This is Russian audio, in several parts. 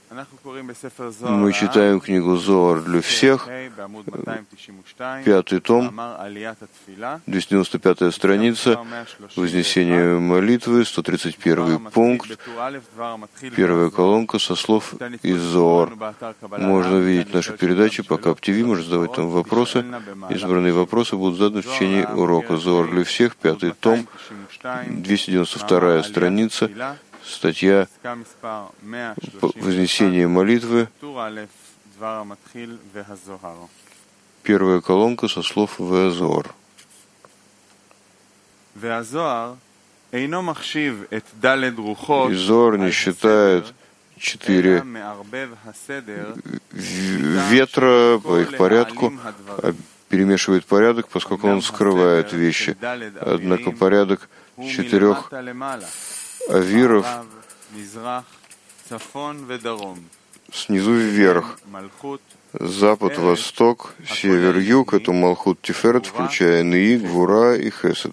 Мы читаем книгу Зоар для всех, 5-й том, 295-я страница, Вознесение молитвы, 131-й пункт, первая колонка со слов из Зоар. Можно увидеть наши передачи по КАП ТВ, можно задавать там вопросы. Избранные вопросы будут заданы в течение урока. Зоар для всех, 5-й том, 292-я страница, статья «Вознесение молитвы», первая колонка со слов «Веазоар». И Зоар не считает 4 ветра по их порядку, а перемешивает порядок, поскольку он скрывает вещи. Однако порядок 4 авиров снизу вверх, запад, восток, север, юг — это Малхут Тиферет, включая Неи, Гвура и Хесед.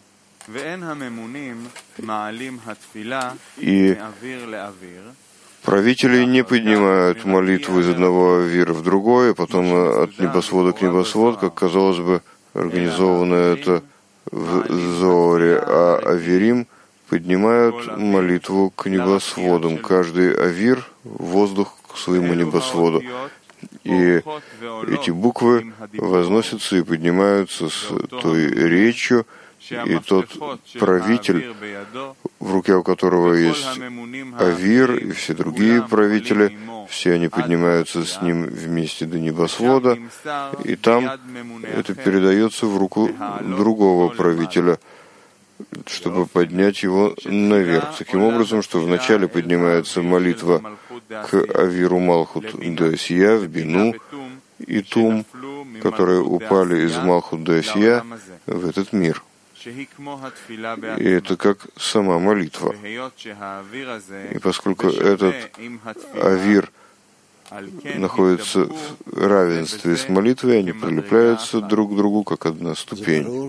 И правители не поднимают молитву из одного авира в другой, а потом от небосвода к небосводу, как, казалось бы, организовано это в Зоаре, а авирим поднимают молитву к небосводам. Каждый авир — воздух к своему небосводу. И эти буквы возносятся и поднимаются с той речью, и тот правитель, в руке у которого есть авир, и все другие правители, все они поднимаются с ним вместе до небосвода, и там это передается в руку другого правителя, чтобы поднять его наверх. Таким образом, что вначале поднимается молитва к авиру Малхут Деосия в Бину и Тум, которые упали из Малхут Деосия в этот мир. И это как сама молитва. И поскольку этот авир находится в равенстве с молитвой, они прилепляются друг к другу, как одна ступень.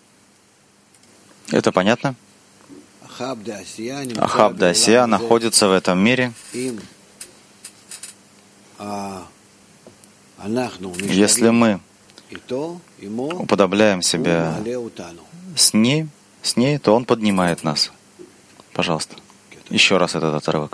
Это понятно? Ахаб Даасия находится в этом мире. Если мы уподобляем себя с ней, то он поднимает нас. Пожалуйста, еще раз этот отрывок.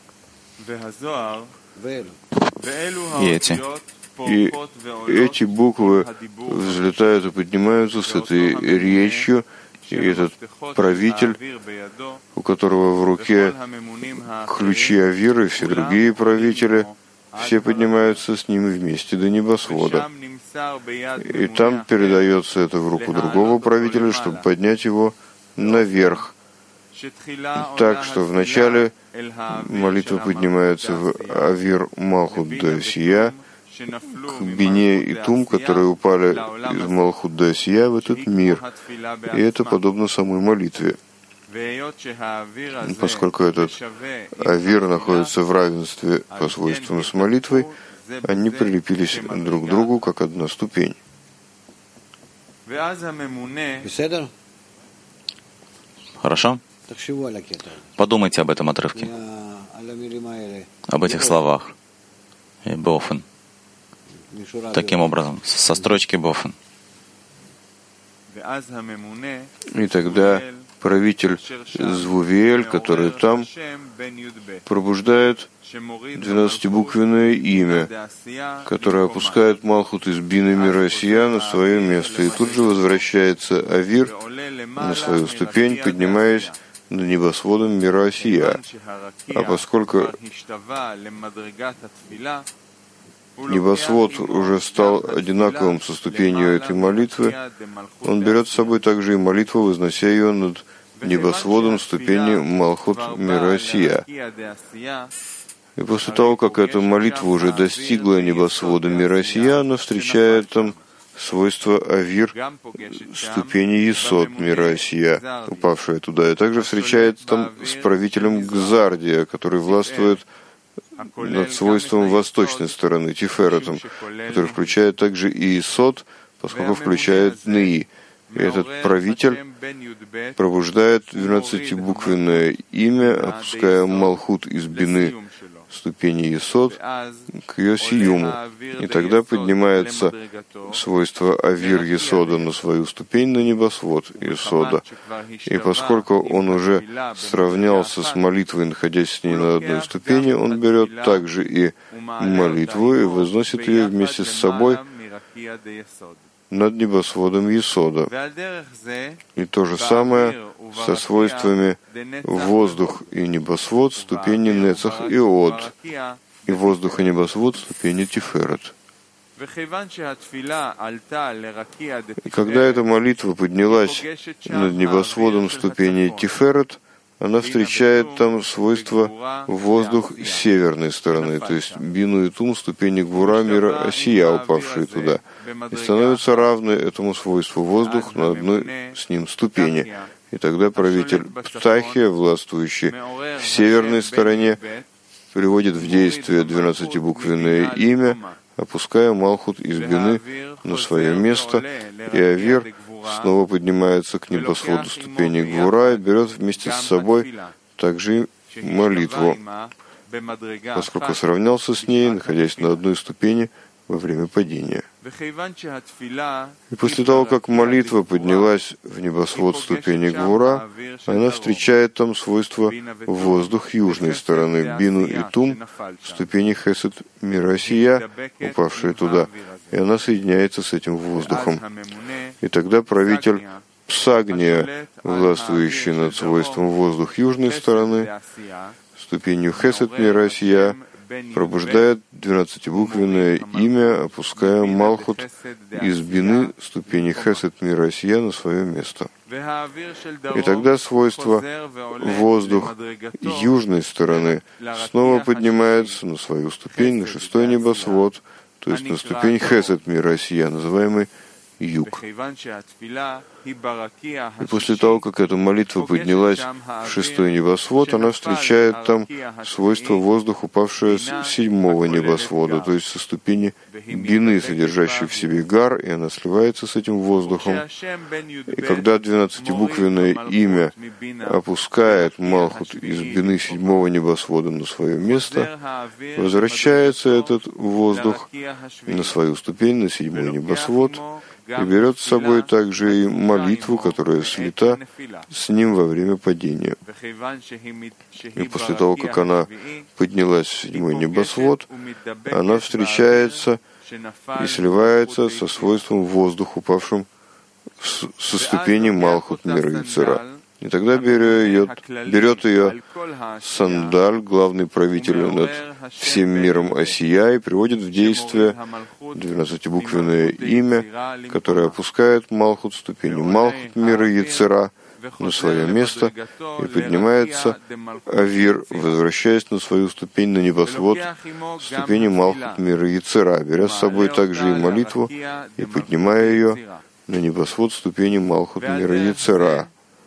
И эти буквы взлетают и поднимаются с этой речью, и этот правитель, у которого в руке ключи авиры, и все другие правители, все поднимаются с ним вместе до небосвода. И там передается это в руку другого правителя, чтобы поднять его наверх. Так что вначале молитва поднимается в авир Малхут Деосия, к Бине и Тум, которые упали из Малхут Деосия в этот мир. И это подобно самой молитве. Поскольку этот авир находится в равенстве по свойствам с молитвой, они прилепились друг к другу, как одна ступень. Хорошо? Подумайте об этом отрывке, об этих словах. И Бофен. Таким образом, со строчки Бофен. И тогда правитель Звувиэль, который там, пробуждает 12-буквенное имя, которое опускает Малхут из Бины мира Осия на свое место. И тут же возвращается авир на свою ступень, поднимаясь над небосводом мира Осия. А поскольку небосвод уже стал одинаковым со ступенью этой молитвы, он берет с собой также и молитву, вознося ее над небосводом ступени Малхут мира Осия. И после того, как эта молитва уже достигла небосвода мира Осия, она встречает там свойство авир ступени Есод мира Осия, упавшая туда, и также встречает там с правителем Гзардия, который властвует над свойством восточной стороны, Тиферетом, который включает также и Есод, поскольку включает Неи. И этот правитель пробуждает 12-буквенное имя, опуская Малхут из Бины ступени Есод к ее сиюму. И тогда поднимается свойство Авир Есода на свою ступень на небосвод Есода. И поскольку он уже сравнялся с молитвой, находясь с ней на одной ступени, он берет также и молитву и возносит ее вместе с собой над небосводом Есода. И то же самое со свойствами воздух и небосвод, ступени Нецах и Од, и воздух и небосвод, ступени Тиферет. И когда эта молитва поднялась над небосводом ступени Тиферет, она встречает там свойства воздух с северной стороны, то есть Бину и Тум, ступени Гвура мира Осия, упавшие туда, и становятся равны этому свойству воздух на одной с ним ступени. И тогда правитель Птахия, властвующий в северной стороне, приводит в действие 12-буквенное имя, опуская Малхут из Бины на свое место, и Авир снова поднимается к небосводу ступени Гвура и берет вместе с собой также и молитву, поскольку сравнялся с ней, находясь на одной ступени во время падения. И после того, как молитва поднялась в небосвод ступени Гвура, она встречает там свойства воздух южной стороны, Бину и Тум, ступени Хесед мира Осия, упавшие туда, и она соединяется с этим воздухом. И тогда правитель Псагния, властвующий над свойством воздух южной стороны, ступенью Хесед мира Осия, пробуждает 12-буквенное имя, опуская Малхут из Бины ступени Хесед мира Осия на свое место. И тогда свойство воздух южной стороны снова поднимается на свою ступень, на шестой небосвод, то есть на ступень Хесед мира Осия, называемый юг. И после того, как эта молитва поднялась в шестой небосвод, она встречает там свойство воздуха, упавшее с седьмого небосвода, то есть со ступени Бины, содержащей в себе Гар, и она сливается с этим воздухом. И когда 12-буквенное имя опускает Малхут из Бины седьмого небосвода на свое место, возвращается этот воздух на свою ступень, на седьмой небосвод, и берет с собой также и молитву, которая слита с ним во время падения. И после того, как она поднялась в седьмой небосвод, она встречается и сливается со свойством воздуха, упавшим со ступени Малхут мира Яцера. И тогда берет ее Сандаль, главный правитель над всем миром Осия, и приводит в действие 12-буквенное имя, которое опускает Малхут, ступени Малхут мира Яцера на свое место, и поднимается Авир, возвращаясь на свою ступень на небосвод, ступени Малхут мира Яцера, беря с собой также и молитву, и поднимая ее на небосвод ступени Малхут мира Яцера.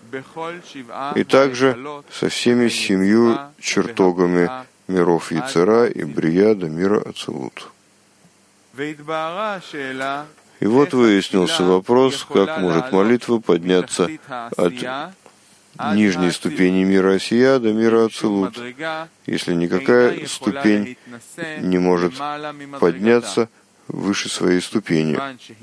И также со всеми 7 чертогами миров Яцера и Брия до мира Ацилут. И вот выяснился вопрос, как может молитва подняться от нижней ступени мира Осия до мира Ацилут, если никакая ступень не может подняться выше своей ступени.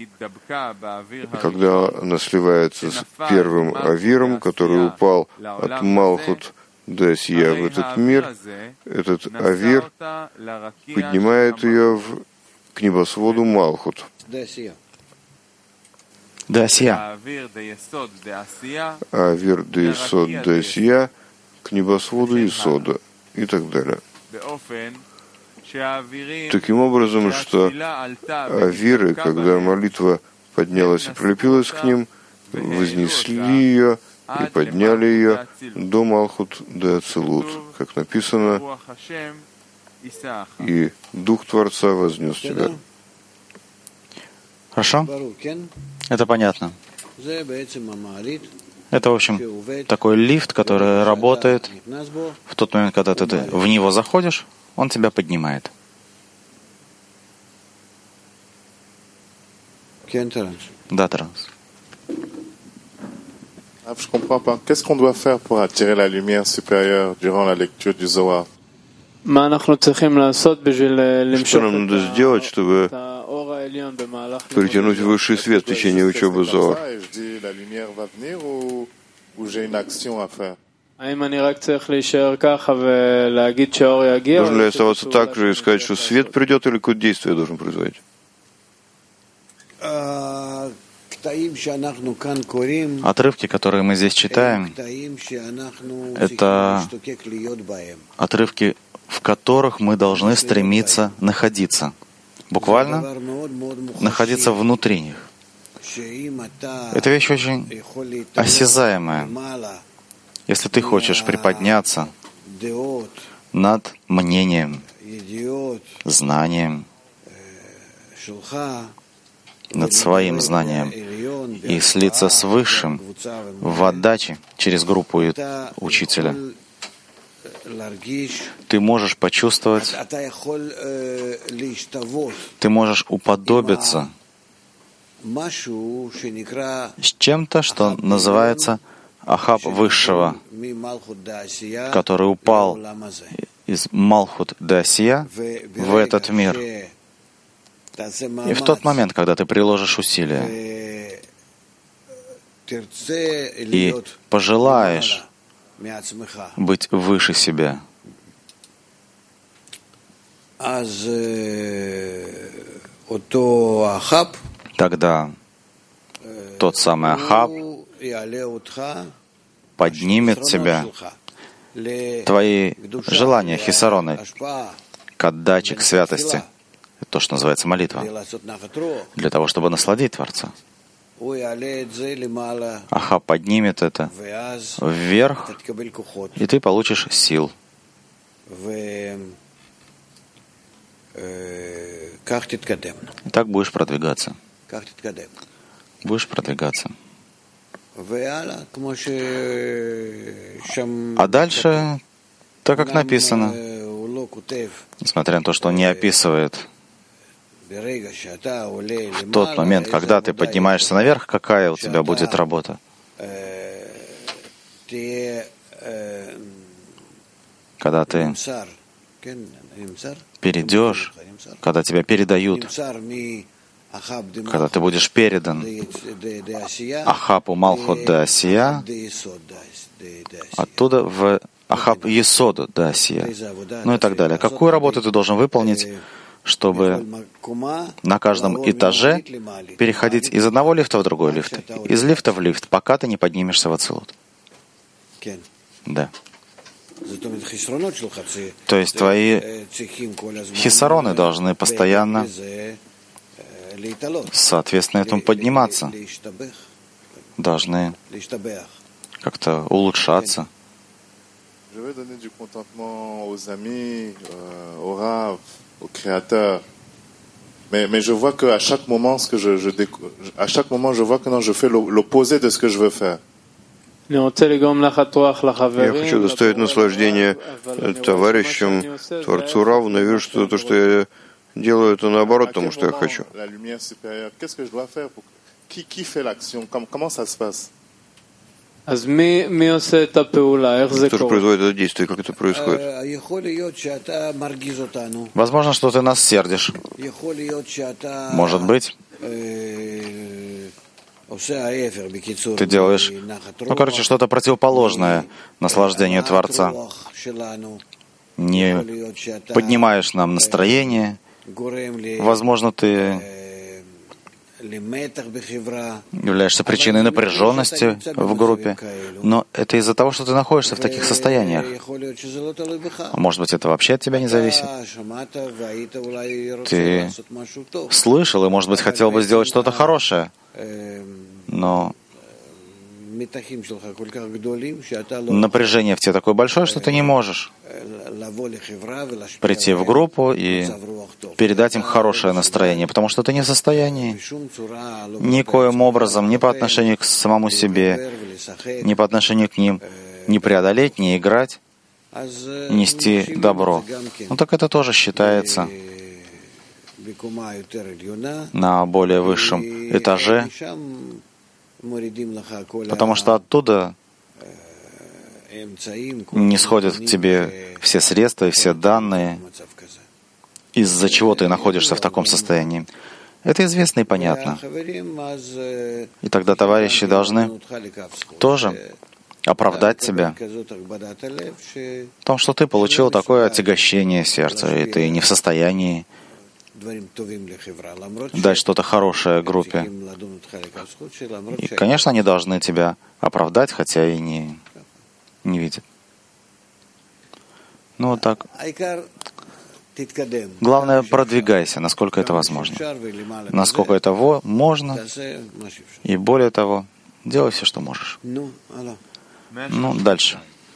Когда она сливается с первым Авиром, который упал от Малхут до Осия в этот мир, этот Авир поднимает ее к небосводу Малхут. До Осия. Авир де Есод де Осия к небосводу Есода и так далее. Таким образом, что авиры, когда молитва поднялась и прилепилась к ним, вознесли ее и подняли ее до Малхут де Ацилут, как написано, и Дух Творца вознес тебя. Хорошо? Это понятно. Это, в общем, такой лифт, который работает в тот момент, когда ты в него заходишь, он тебя поднимает. Да, Таранс. Je comprends pas. Qu'est-ce qu'on doit faire pour attirer la lumière supérieure durant la lecture du Zohar? Что нам надо сделать, чтобы притянуть высший свет в течение учебы Зоар? Должен ли оставаться так же и сказать, что свет придет, или какое-то действие я должен производить? Отрывки, которые мы здесь читаем, это отрывки, в которых мы должны стремиться находиться. Буквально находиться внутри них. Это вещь очень осязаемая. Если ты хочешь приподняться над мнением, знанием, над своим знанием и слиться с Высшим в отдаче через группу учителя, ты можешь почувствовать, ты можешь уподобиться с чем-то, что называется Ахаб Высшего, который упал из Малхут де Асия в этот мир. И в тот момент, когда ты приложишь усилия и пожелаешь быть выше себя, тогда тот самый Ахаб поднимет тебя, твои желания, хисароны, к отдаче, к святости. Это то, что называется молитва. Для того, чтобы насладить Творца. Ахаб поднимет это вверх, и ты получишь сил. И так будешь продвигаться. Будешь продвигаться. А дальше, так как написано, несмотря на то, что он не описывает, в тот момент, когда ты поднимаешься наверх, какая у тебя будет работа? Когда ты перейдешь, когда тебя передают, когда ты будешь передан Ахабу Малхут де Асия, оттуда в Ахаб Есоду де Асия, ну и так далее. Какую работу ты должен выполнить, чтобы на каждом этаже переходить из одного лифта в другой лифт, из лифта в лифт, пока ты не поднимешься в Ацилут? Да. То есть твои хисароны должны постоянно, соответственно, этому подниматься, должны как-то улучшаться. Au Créateur. Mais je vois qu'à chaque moment, à chaque moment, je vois que non, je fais l'opposé de ce que je veux faire. Я хочу доставить наслаждение товарищам, Творцу Раву, но вижу, что то, что я делаю, это наоборот тому, что я хочу. Qui fait l'action? Comment ça se passe? Кто же производит это действие, как это происходит? Возможно, что ты нас сердишь. Может быть, ты делаешь, что-то противоположное наслаждению Творца. Не поднимаешь нам настроение. Возможно, ты являешься причиной напряженности в группе, но это из-за того, что ты находишься в таких состояниях. А может быть, это вообще от тебя не зависит? Ты слышал и, может быть, хотел бы сделать что-то хорошее, но напряжение в тебе такое большое, что ты не можешь прийти в группу и передать им хорошее настроение, потому что ты не в состоянии никоим образом, ни по отношению к самому себе, ни по отношению к ним, не преодолеть, не играть, нести добро. Ну так это тоже считается на более высшем этаже, потому что оттуда не сходят к тебе все средства и все данные, из-за чего ты находишься в таком состоянии. Это известно и понятно. И тогда товарищи должны тоже оправдать тебя в том, что ты получил такое отягощение сердца, и ты не в состоянии дать что-то хорошее группе. И, конечно, они должны тебя оправдать, хотя и не видят. Ну, вот так. Главное, продвигайся, насколько это возможно. Насколько это можно. И более того, делай все, что можешь. Ну, дальше.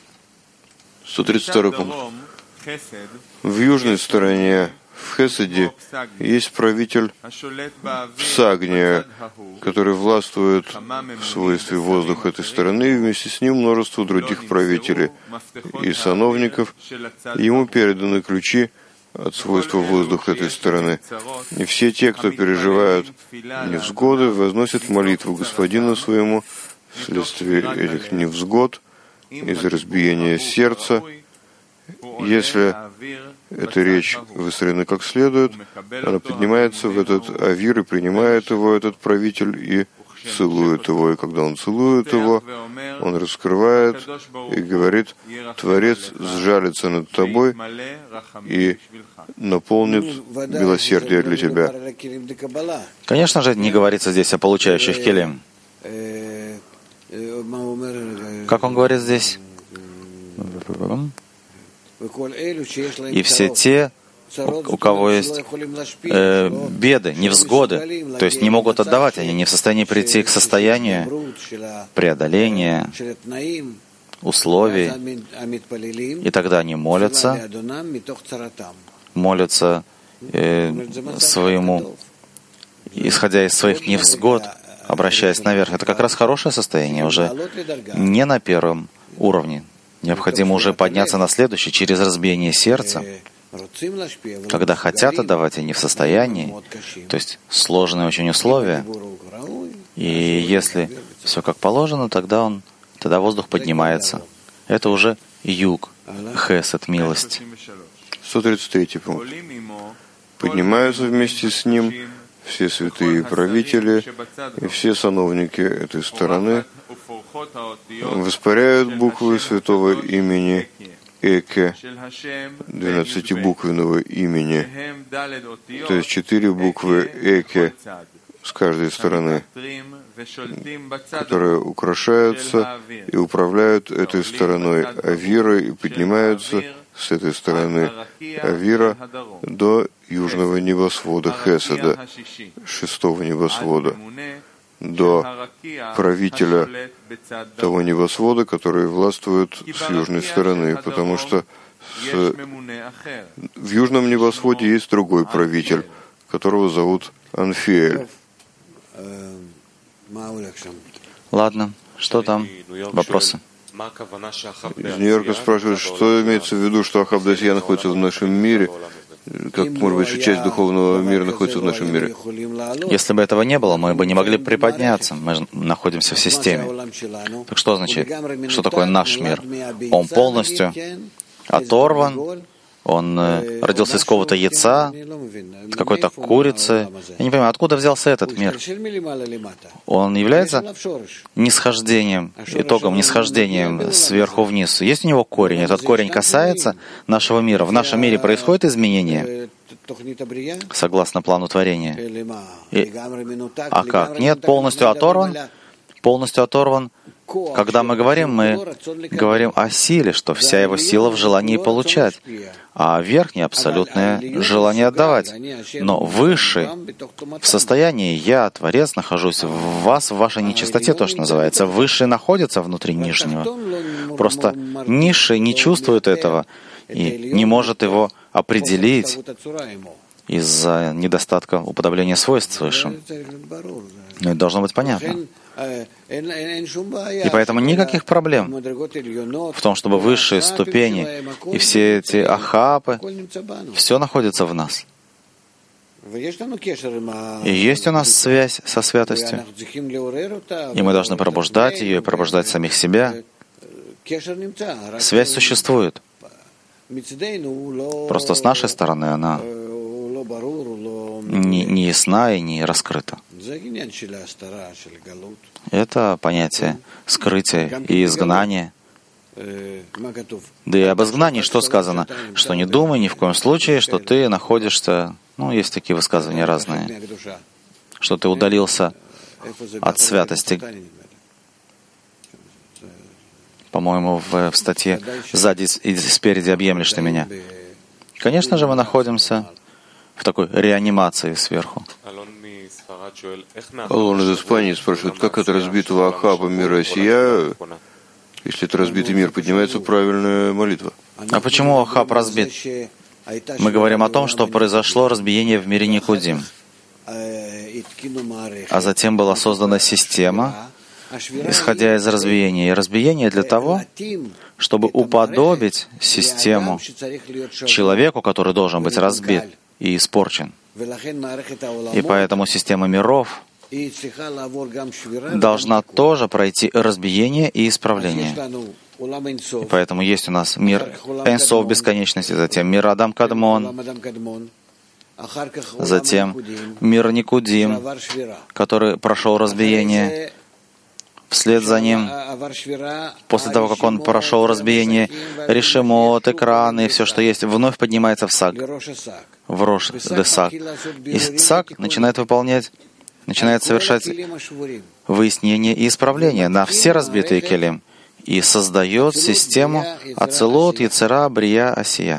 132 пункт. В южной стороне, в Хеседе, есть правитель Псагния, который властвует в свойстве воздуха этой стороны, и вместе с ним множество других правителей и сановников. Ему переданы ключи от свойства воздуха этой стороны. И все те, кто переживают невзгоды, возносят молитву Господину своему вследствие этих невзгод, из-за разбиения сердца. Если эта речь выстроена как следует, она поднимается в этот авир и принимает его, этот правитель, и целует его. И когда он целует его, он раскрывает и говорит: «Творец сжалится над тобой и наполнит милосердие для тебя». Конечно же, не говорится здесь о получающих келим. Как он говорит здесь? И все те, у кого есть беды, невзгоды, то есть не могут отдавать, они не в состоянии прийти к состоянию преодоления условий, и тогда они молятся своему, исходя из своих невзгод, обращаясь наверх. Это как раз хорошее состояние, уже не на первом уровне. Необходимо уже подняться на следующий, через разбиение сердца. Когда хотят отдавать, они в состоянии, то есть сложные очень условия. И если все как положено, тогда воздух поднимается. Это уже юг, хесед, милость. 133 пункт. Поднимаются вместе с ним все святые правители и все сановники этой стороны, воспаряют буквы святого имени Эке, 12-буквенного имени, то есть 4 буквы Эке с каждой стороны, которые украшаются и управляют этой стороной Авира и поднимаются с этой стороны Авира до южного небосвода Хеседа, 6-го небосвода, до правителя того небосвода, который властвует с южной стороны, потому что в южном небосводе есть другой правитель, которого зовут Анфиэль. Ладно, что там? Вопросы? Из Нью-Йорка спрашивают, что имеется в виду, что Ахав-Дасия находится в нашем мире, как, может быть, что часть духовного мира находится в нашем мире. Если бы этого не было, мы бы не могли приподняться. Мы находимся в системе. Так что означает? Что такое наш мир? Он полностью оторван, он родился из какого-то яйца, из какой-то курицы. Я не понимаю, откуда взялся этот мир? Он является нисхождением, итогом нисхождением сверху вниз. Есть у него корень. Этот корень касается нашего мира. В нашем мире происходит изменение согласно плану творения. А как? Нет, полностью оторван. Полностью оторван. Когда мы говорим о силе, что вся его сила в желании получать, а верхнее абсолютное желание отдавать. Но высший в состоянии «я, Творец, нахожусь в вас, в вашей нечистоте», то, что называется. Высший находится внутри нижнего. Просто низший не чувствует этого и не может его определить из-за недостатка уподобления свойств с высшим. Но это должно быть понятно. И поэтому никаких проблем в том, чтобы высшие ступени и все эти ахапы, все находится в нас. И есть у нас связь со святостью, и мы должны пробуждать ее и пробуждать самих себя, Связь существует. Просто с нашей стороны она не ясна и не раскрыта. Это понятие скрытия и изгнания. Да и об изгнании что сказано? Что не думай ни в коем случае, что ты находишься, есть такие высказывания разные, что ты удалился от святости. По-моему, в статье «Сзади и спереди объемлешь ты меня». Конечно же, мы находимся в такой реанимации сверху. Алон из Испании спрашивает, как от разбитого Ахаба мира сия, если это разбитый мир, поднимается правильная молитва? А почему Ахаб разбит? Мы говорим о том, что произошло разбиение в мире Никудим. А затем была создана система, исходя из разбиения. И разбиение для того, чтобы уподобить систему человеку, который должен быть разбит и испорчен. И поэтому система миров должна тоже пройти разбиение и исправление. И поэтому есть у нас мир Эйн-Соф бесконечности, затем мир Адам Кадмон, затем мир Никудим, который прошел разбиение. Вслед за ним, после того, как он прошел разбиение, решимот, экраны и все, что есть, вновь поднимается в Саг, в Рош де Саг. И Саг начинает совершать выяснение и исправление на все разбитые келим и создает систему Ацелот, Яцера, Брия, Асия.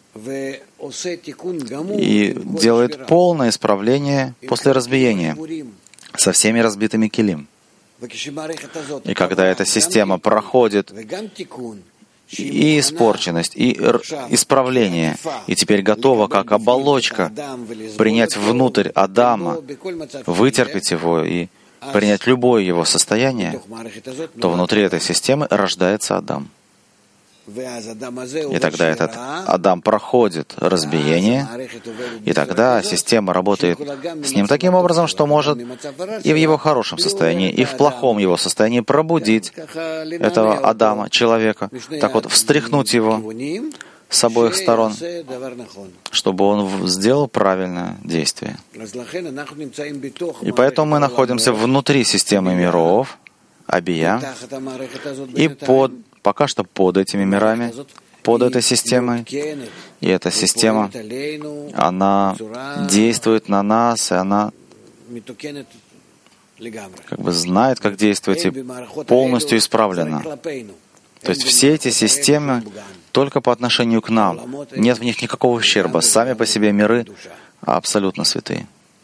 И делает полное исправление после разбиения со всеми разбитыми келим. И когда эта система проходит и испорченность, и исправление, и теперь готова, как оболочка, принять внутрь Адама, вытерпеть его и принять любое его состояние, то внутри этой системы рождается Адам. И тогда этот Адам проходит разбиение, и тогда система работает с ним таким образом, что может и в его хорошем состоянии, и в плохом его состоянии пробудить этого Адама, человека, так вот встряхнуть его с обоих сторон, чтобы он сделал правильное действие. И поэтому мы находимся внутри системы миров, Абия, и пока что под этими мирами, под этой системой. И эта система, она действует на нас, и она как бы знает, как действовать, и полностью исправлена. То есть все эти системы только по отношению к нам. Нет в них никакого ущерба. Сами по себе миры абсолютно святые.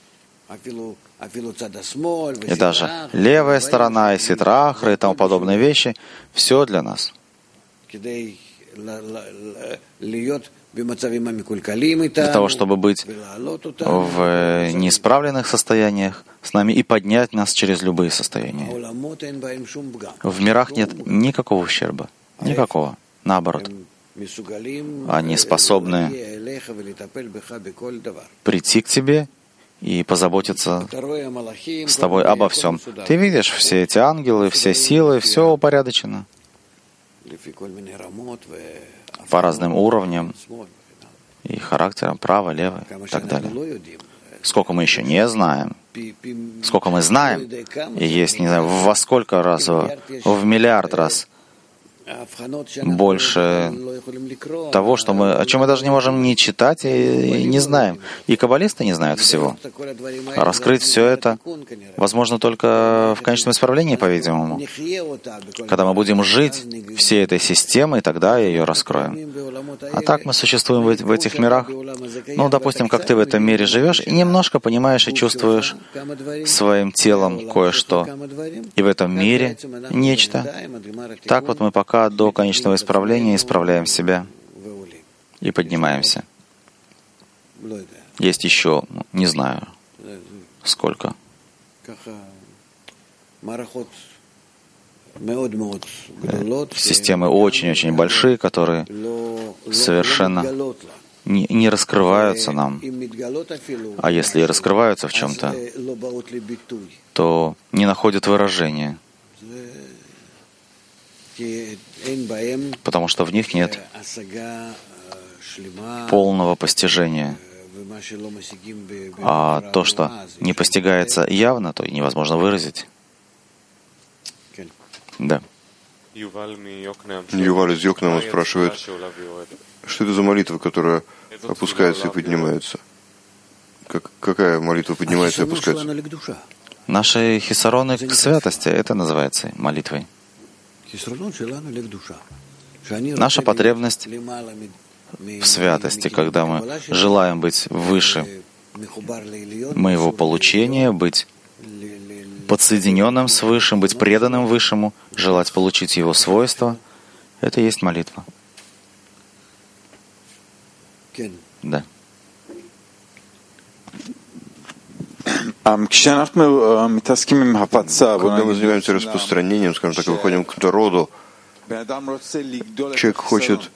И даже левая сторона, и ситрахры, и тому подобные вещи, все для нас. Для того, чтобы быть в неисправленных состояниях с нами и поднять нас через любые состояния. В мирах нет никакого ущерба. Никакого. Наоборот. Они способны прийти к тебе и позаботиться с тобой обо всем. Ты видишь, все эти ангелы, все силы, все упорядочено по разным уровням и характерам, право, лево и так далее. Сколько мы еще не знаем, сколько мы знаем, и есть, не знаю, во сколько раз, в миллиард раз больше того, о чем мы даже не можем ни читать и не знаем. И каббалисты не знают всего. Раскрыть все это возможно только в конечном исправлении, по-видимому. Когда мы будем жить всей этой системой, тогда ее раскроем. А так мы существуем в этих мирах. Допустим, как ты в этом мире живешь, и немножко понимаешь и чувствуешь своим телом кое-что. И в этом мире нечто. Так вот мы пока до конечного исправления исправляем себя и поднимаемся. Есть еще, не знаю, сколько. Системы очень-очень большие, которые совершенно не раскрываются нам. А если и раскрываются в чем-то, то не находят выражения. потому что в них нет полного постижения. А то, что не постигается явно, то и невозможно выразить. Да. Юваль из Йокнама спрашивает, что это за молитва, которая опускается и поднимается? Какая молитва поднимается и опускается? Наши хисароны к святости, это называется молитвой. Наша потребность в святости, когда мы желаем быть выше моего получения, быть подсоединенным с Высшим, быть преданным Высшему, желать получить Его свойства, это и есть молитва. Да. Когда мы занимаемся распространением, скажем так, и выходим к народу, человек хочет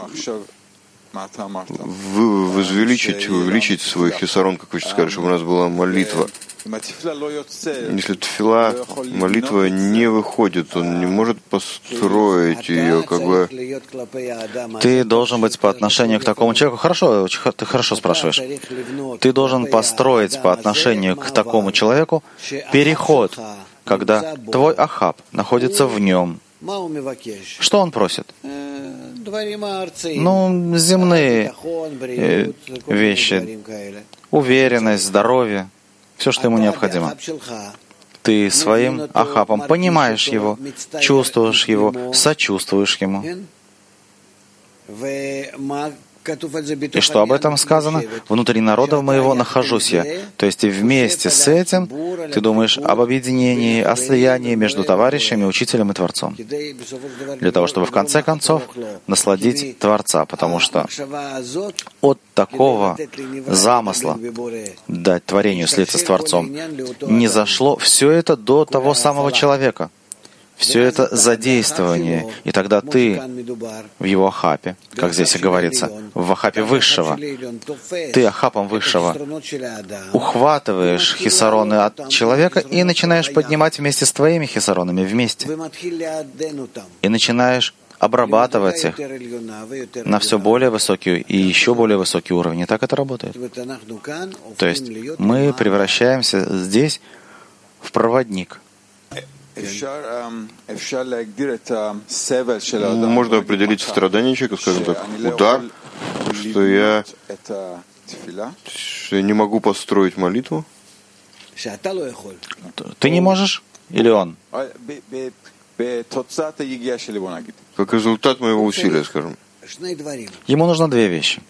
увеличить свой хисарон, как вы сейчас сказали, чтобы у нас была молитва. Если тфила, молитва не выходит, он не может построить ее, как бы... Ты должен быть по отношению к такому человеку. Хорошо, ты хорошо спрашиваешь. Ты должен построить по отношению к такому человеку переход, когда твой Ахаб находится в нем. Что он просит? Ну, земные вещи, уверенность, здоровье, все, что ему необходимо. Ты своим Ахабом понимаешь его, чувствуешь его, сочувствуешь ему. И что об этом сказано? Внутри народа моего нахожусь я. То есть вместе с этим ты думаешь об объединении, о слиянии между товарищами, учителем и Творцом. Для того, чтобы в конце концов насладить Творца. Потому что от такого замысла дать творению слиться с Творцом не зашло все это до того самого человека. Все это задействование, и тогда ты в его Ахапе, как здесь и говорится, в Ахапе Высшего, ты Ахапом Высшего ухватываешь хисароны от человека и начинаешь поднимать вместе с твоими хисаронами вместе. И начинаешь обрабатывать их на все более высокий и еще более высокий уровень. И так это работает. То есть мы превращаемся здесь в проводник. Можно определить страдание человека, скажем так, удар, что я не могу построить молитву. Ты не можешь? Или он? Как результат моего усилия, скажем. Ему нужно две вещи.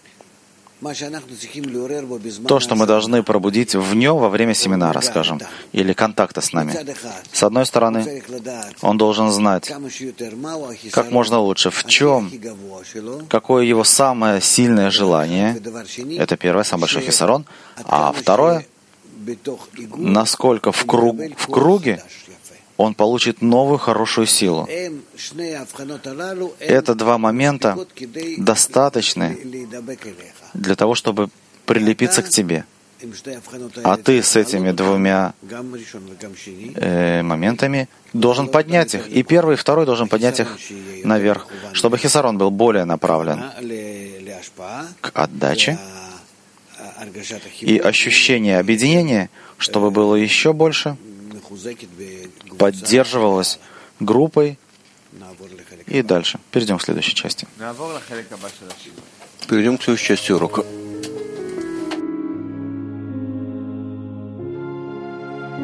То, что мы должны пробудить в нем во время семинара, скажем, или контакта с нами. С одной стороны, он должен знать как можно лучше, в чем, какое его самое сильное желание. Это первое, самый большой хисарон. А второе, насколько в круге он получит новую хорошую силу. Это два момента достаточны для того, чтобы прилепиться к тебе. А ты с этими двумя моментами должен поднять их. И первый, и второй должен поднять их наверх, чтобы хисарон был более направлен к отдаче, и ощущение объединения, чтобы было еще больше, поддерживалось группой. И дальше. Перейдем к следующей части. Перейдем к следующей части урока.